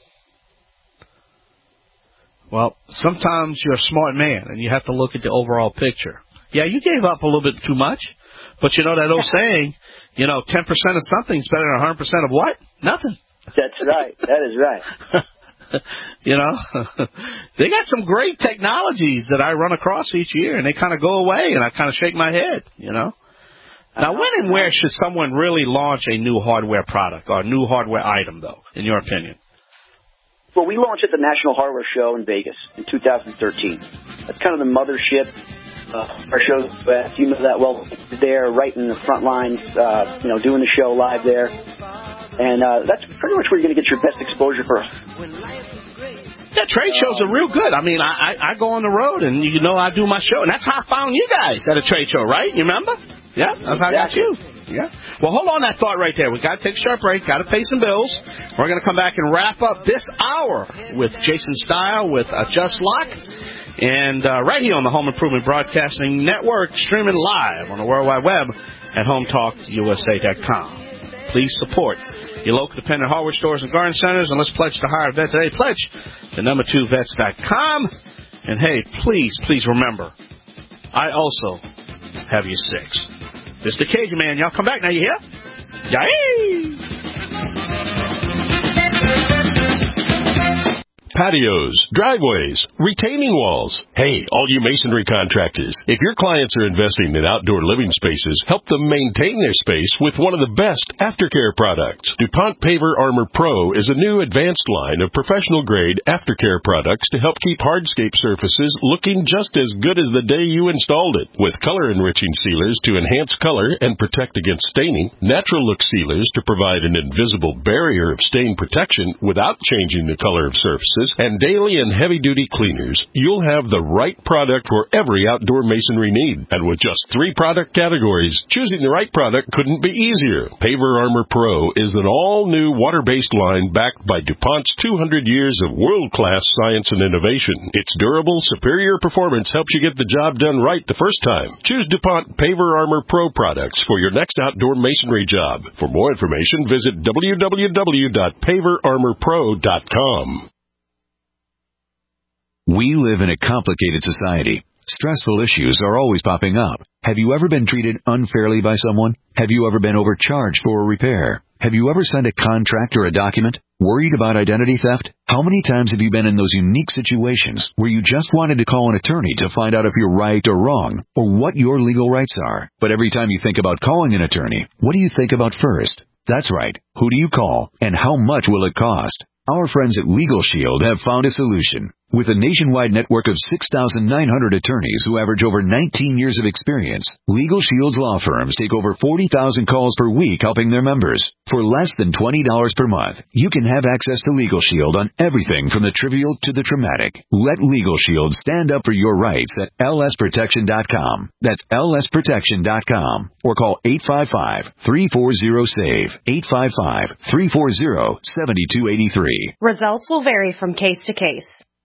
Well, sometimes you're a smart man, and you have to look at the overall picture. Yeah, you gave up a little bit too much, but you know that old saying, you know, ten percent of something is better than one hundred percent of what? Nothing. That's right. That is right. You know, they got some great technologies that I run across each year, and they kind of go away, and I kind of shake my head, you know. Now, when and where should someone really launch a new hardware product or a new hardware item, though, in your opinion? Well, we launched at the National Hardware Show in Vegas in two thousand thirteen. That's kind of the mothership. Uh, our shows, uh, you know that well, there right in the front lines, uh, you know, doing the show live there. And uh, that's pretty much where you're going to get your best exposure for us. Yeah, trade shows are real good. I mean, I, I, I go on the road, and you know I do my show. And that's how I found you guys at a trade show, right? You remember? Yeah, that's how I got you. Yeah. Well, hold on that thought right there. We got to take a short break. Got to pay some bills. We're going to come back and wrap up this hour with Jason Stile with AdjustLock. And uh, right here on the Home Improvement Broadcasting Network, streaming live on the World Wide Web at home talk U S A dot com. Please support your local dependent hardware stores and garden centers, and let's pledge to hire a vet today. Pledge to number two vets dot com. And, hey, please, please remember, I also have your six. This is the Cajun Man. Y'all come back now. You hear? Yay! Patios, driveways, retaining walls. Hey, all you masonry contractors, if your clients are investing in outdoor living spaces, help them maintain their space with one of the best aftercare products. DuPont Paver Armor Pro is a new advanced line of professional-grade aftercare products to help keep hardscape surfaces looking just as good as the day you installed it. With color-enriching sealers to enhance color and protect against staining, natural look sealers to provide an invisible barrier of stain protection without changing the color of surfaces, and daily and heavy-duty cleaners, you'll have the right product for every outdoor masonry need. And with just three product categories, choosing the right product couldn't be easier. Paver Armor Pro is an all-new water-based line backed by DuPont's two hundred years of world-class science and innovation. Its durable, superior performance helps you get the job done right the first time. Choose DuPont Paver Armor Pro products for your next outdoor masonry job. For more information, visit w w w dot paver armor pro dot com. We live in a complicated society. Stressful issues are always popping up. Have you ever been treated unfairly by someone? Have you ever been overcharged for a repair? Have you ever signed a contract or a document? Worried about identity theft? How many times have you been in those unique situations where you just wanted to call an attorney to find out if you're right or wrong, or what your legal rights are? But every time you think about calling an attorney, what do you think about first? That's right. Who do you call, and how much will it cost? Our friends at Legal Shield have found a solution. With a nationwide network of six thousand nine hundred attorneys who average over nineteen years of experience, Legal Shield's law firms take over forty thousand calls per week helping their members. For less than twenty dollars per month, you can have access to Legal Shield on everything from the trivial to the traumatic. Let Legal Shield stand up for your rights at L S protection dot com. That's L S protection dot com. Or call eight five five, three four zero, S A V E, eight five five, three four zero, seven two eight three. Results will vary from case to case.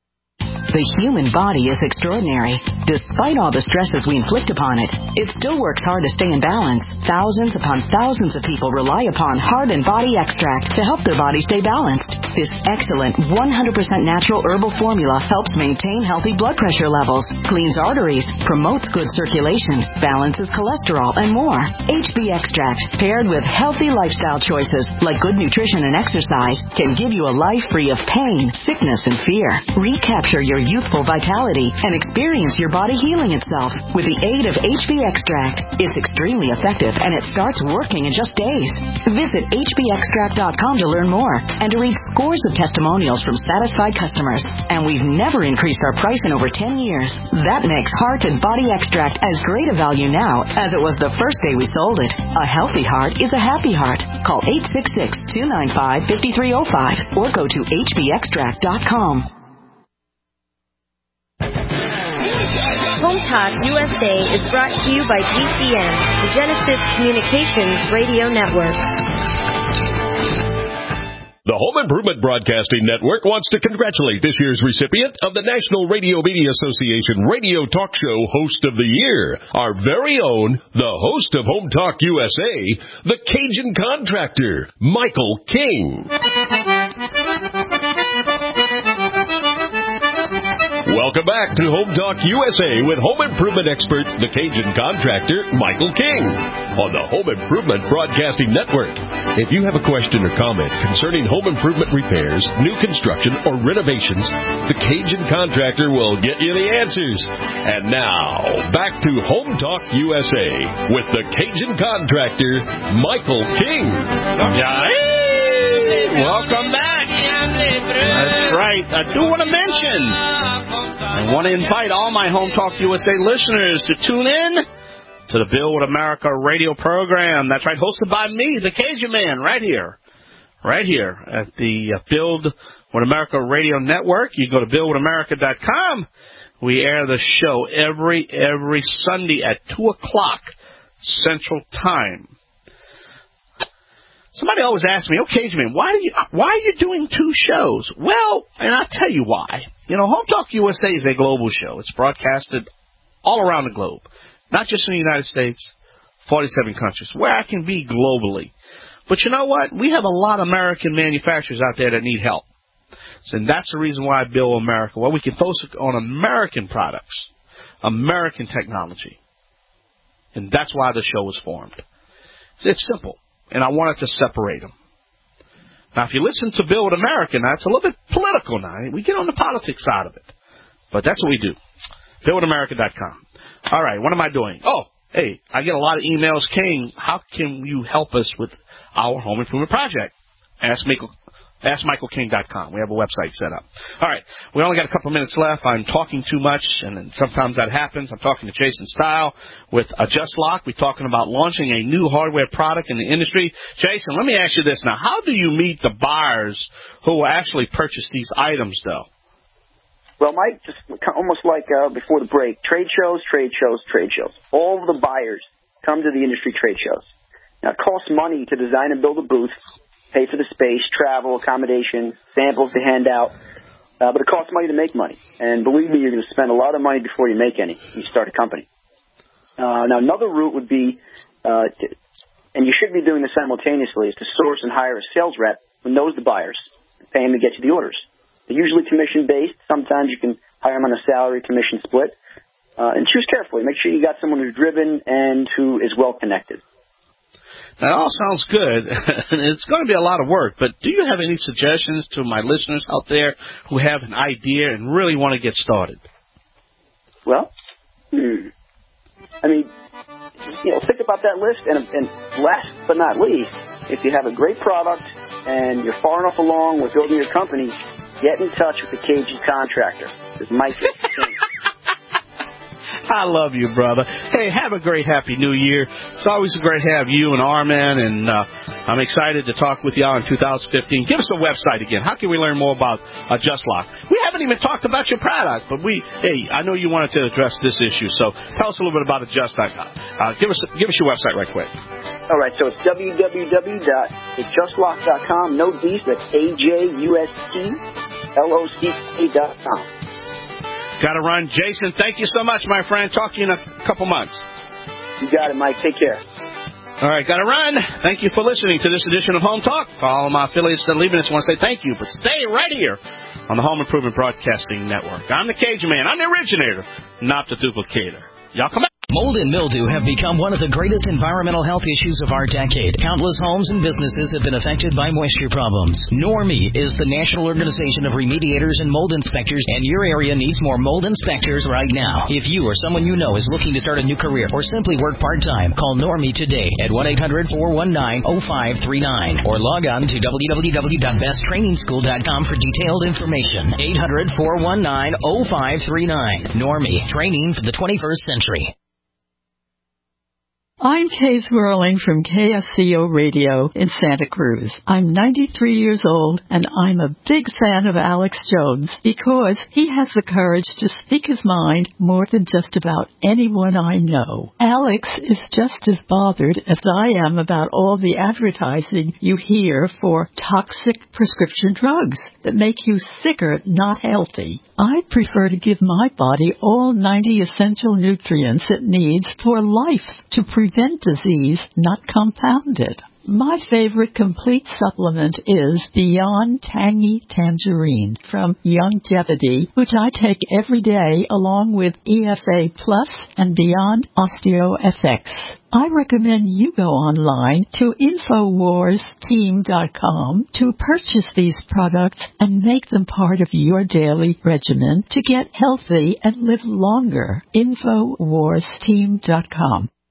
The human body is extraordinary. Despite all the stresses we inflict upon it, it still works hard to stay in balance. Thousands upon thousands of people rely upon Heart and Body Extract to help their body stay balanced. This excellent one hundred percent natural herbal formula helps maintain healthy blood pressure levels, cleans arteries, promotes good circulation, balances cholesterol, and more. H B Extract, paired with healthy lifestyle choices like good nutrition and exercise, can give you a life free of pain, sickness, and fear. Recapture your youthful vitality and experience your body healing itself with the aid of H B Extract. It's extremely effective and it starts working in just days. Visit H B extract dot com to learn more and to read scores of testimonials from satisfied customers. And we've never increased our price in over ten years. That makes Heart and Body Extract as great a value now as it was the first day we sold it. A healthy heart is a happy heart. Call eight six six, two nine five, five three zero five or go to H B extract dot com. Home Talk U S A is brought to you by G C N, the Genesis Communications Radio Network. The Home Improvement Broadcasting Network wants to congratulate this year's recipient of the National Radio Media Association Radio Talk Show Host of the Year, our very own, the host of Home Talk U S A, the Cajun Contractor, Michael King. Welcome back to Home Talk U S A with home improvement expert, the Cajun Contractor, Michael King, on the Home Improvement Broadcasting Network. If you have a question or comment concerning home improvement repairs, new construction, or renovations, the Cajun Contractor will get you the answers. And now, back to Home Talk U S A with the Cajun Contractor, Michael King. Yay! Welcome back. That's right. I do want to mention, I want to invite all my Home Talk U S A listeners to tune in to the Build with America radio program. That's right, hosted by me, the Cajun Man, right here. Right here at the Build with America radio network. You go to build with america dot com. We air the show every, every Sunday at two o'clock Central Time. Somebody always asks me, okay, man, why do you why are you doing two shows? Well, and I'll tell you why. You know, Home Talk U S A is a global show. It's broadcasted all around the globe, not just in the United States, forty-seven countries, where I can be globally. But you know what? We have a lot of American manufacturers out there that need help. So, and that's the reason why I build America. Well, we can focus on American products, American technology. And that's why the show was formed. It's simple. and I wanted to separate them. Now, if you listen to Build America, now it's a little bit political now. We get on the politics side of it. But that's what we do. build america dot com. All right, what am I doing? Oh, hey, I get a lot of emails. King, how can you help us with our home improvement project? Ask Michael. ask michael king dot com. We have a website set up. All right. We only got a couple of minutes left. I'm talking too much, and sometimes that happens. I'm talking to Jason Stile with AdjustLock. We're talking about launching a new hardware product in the industry. Jason, let me ask you this now. How do you meet the buyers who will actually purchase these items, though? Well, Mike, just almost like uh, before the break, trade shows, trade shows, trade shows. All of the buyers come to the industry trade shows. Now, it costs money to design and build a booth, pay for the space, travel, accommodation, samples to hand out. Uh, but it costs money to make money. And believe me, you're going to spend a lot of money before you make any when you start a company. Uh, now, another route would be, uh, to, and you should be doing this simultaneously, is to source and hire a sales rep who knows the buyers and pay him to get you the orders. They're usually commission-based. Sometimes you can hire them on a salary commission split. Uh, and choose carefully. Make sure you got someone who's driven and who is well-connected. That all sounds good, and it's going to be a lot of work, but do you have any suggestions to my listeners out there who have an idea and really want to get started? Well, hmm. I mean, you know, think about that list, and, and last but not least, if you have a great product and you're far enough along with building your company, get in touch with the Cajun contractor. This Mike is king. I love you, brother. Hey, have a great Happy New Year. It's always great to have you and Armin, and uh, I'm excited to talk with y'all in two thousand fifteen. Give us a website again. How can we learn more about AdjustLock? We haven't even talked about your product, but we, hey, I know you wanted to address this issue, so tell us a little bit about Adjust dot com. Uh, give us give us your website right quick. All right, so it's w w w dot adjustlock dot com. No D's, that's A J U S T L O C K dot com. Got to run. Jason, thank you so much, my friend. Talk to you in a couple months. You got it, Mike. Take care. All right, got to run. Thank you for listening to this edition of Home Talk. For all of my affiliates that are leaving us, I want to say thank you, but stay right here on the Home Improvement Broadcasting Network. I'm the Cajun Man. I'm the originator, not the duplicator. Y'all come back. Mold and mildew have become one of the greatest environmental health issues of our decade. Countless homes and businesses have been affected by moisture problems. NORMI is the National Organization of Remediators and Mold Inspectors, and your area needs more mold inspectors right now. If you or someone you know is looking to start a new career or simply work part-time, call NORMI today at one eight hundred four one nine oh five three nine or log on to w w w dot best training school dot com for detailed information. eight hundred four one nine oh five three nine. NORMI, training for the twenty-first century. I'm Kay Swirling from K S C O Radio in Santa Cruz. I'm ninety-three years old, and I'm a big fan of Alex Jones because he has the courage to speak his mind more than just about anyone I know. Alex is just as bothered as I am about all the advertising you hear for toxic prescription drugs that make you sicker, not healthy. I prefer to give my body all ninety essential nutrients it needs for life to prevent disease, not compound it. My favorite complete supplement is Beyond Tangy Tangerine from Youngevity, which I take every day along with E F A Plus and Beyond OsteoFX. I recommend you go online to infowars team dot com to purchase these products and make them part of your daily regimen to get healthy and live longer. infowars team dot com.